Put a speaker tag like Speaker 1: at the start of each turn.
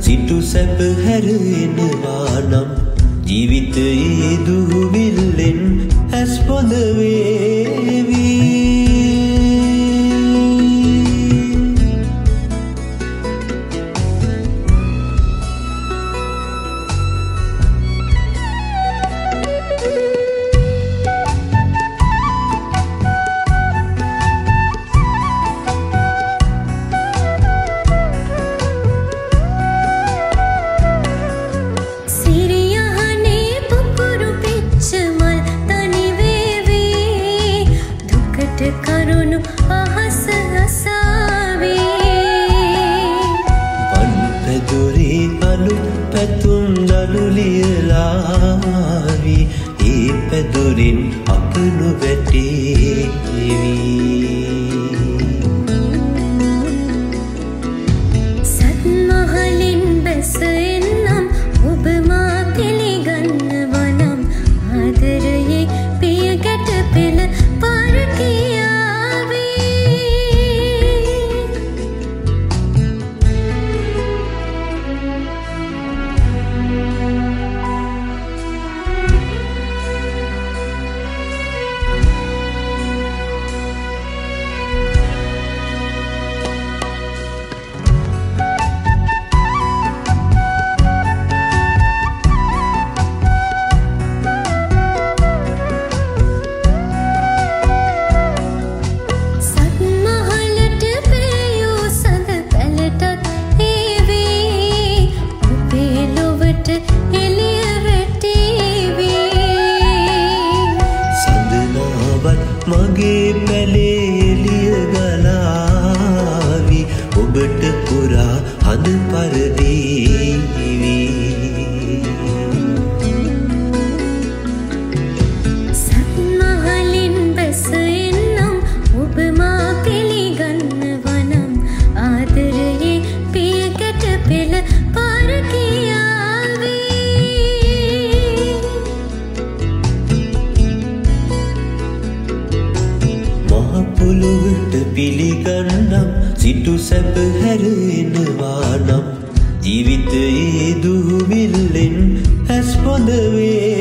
Speaker 1: සිටු සැප හැරෙනවා නම් ජීවිතයේ දුවිල්ලෙන් ඇස් පොඳ වේවි.
Speaker 2: කරුණු අහස අසාවේ
Speaker 1: වන් පැදුරේ අලුත් පැතුම් දනු ලියලාවි ඒ පැදුරින් අප නොවැටේවි.
Speaker 2: සත්මහලින් බැස එන්නම් ඔබ මා පිළිගන්නවා නම් ආදරයේ පිය ගැට පෙළ පාර
Speaker 1: මගේ පැලේ එළිය ගලාවි ඔබට පුරා හඳ පරදීවි.
Speaker 2: සත්මහලින් බැස එන්නම් ඔබ මා පිළිගන්නවා නම් ආදරයේ පිය ගැට පෙළ පාර
Speaker 1: පොළොවට පිළිගන්නම් සිටු සැප හැරෙනවා නම් ජීවිතයේ දුවිල්ලෙන් ඇස් පොඳ වේ.